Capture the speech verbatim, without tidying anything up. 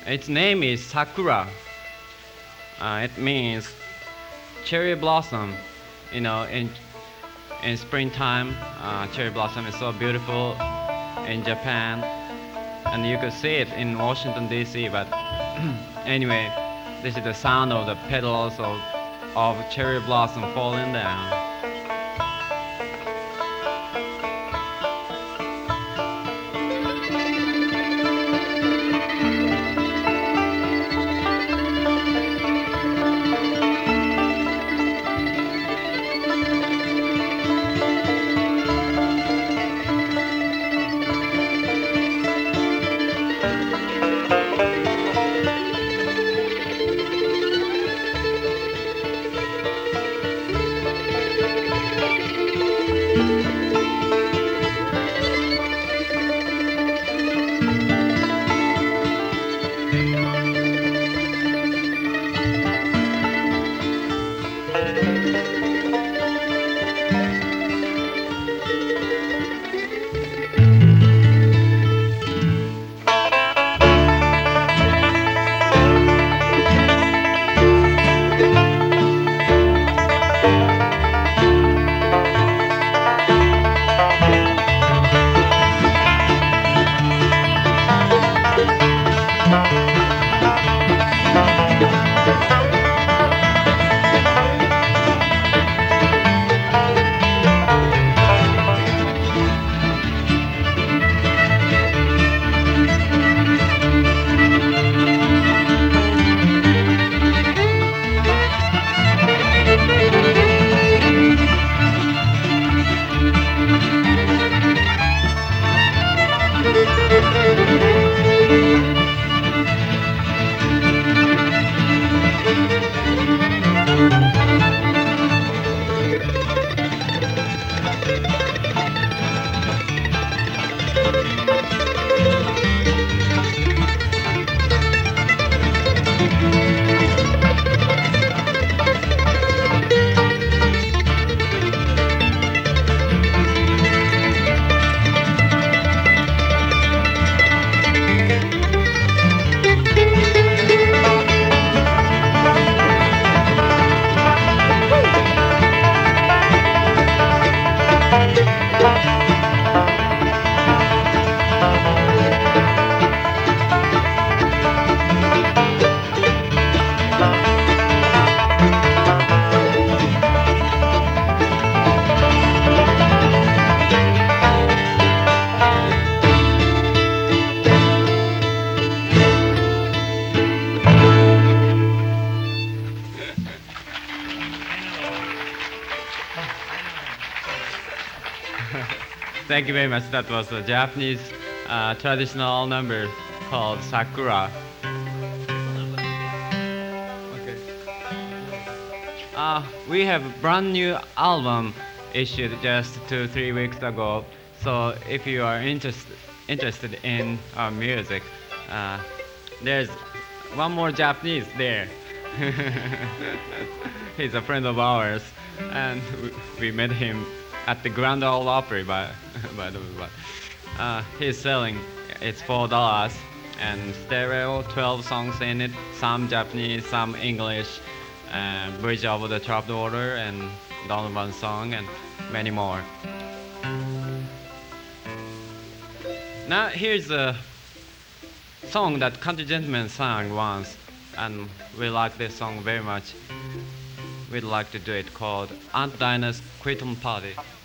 Its name is Sakura. Uh, it means cherry blossom. You know, in in springtime, uh, cherry blossom is so beautiful in Japan, and you could see it in Washington D C. But anyway, this is the sound of the petals of of cherry blossom falling down. Thank you very much. That was a Japanese uh, traditional number called Sakura. Okay. Uh, we have a brand new album issued just two, three weeks ago. So if you are interest, interested in our music, uh, there's one more Japanese there. He's a friend of ours, and we met him at the Grand Ole Opry, by, by the way. But, uh, he's selling, it's four dollars, and stereo, twelve songs in it, some Japanese, some English, uh, Bridge Over the Troubled Water, and Donovan Song, and many more. Now here's a song that Country Gentleman sang once, and we like this song very much. We'd like to do it, called Aunt Dinah's Quitting Party.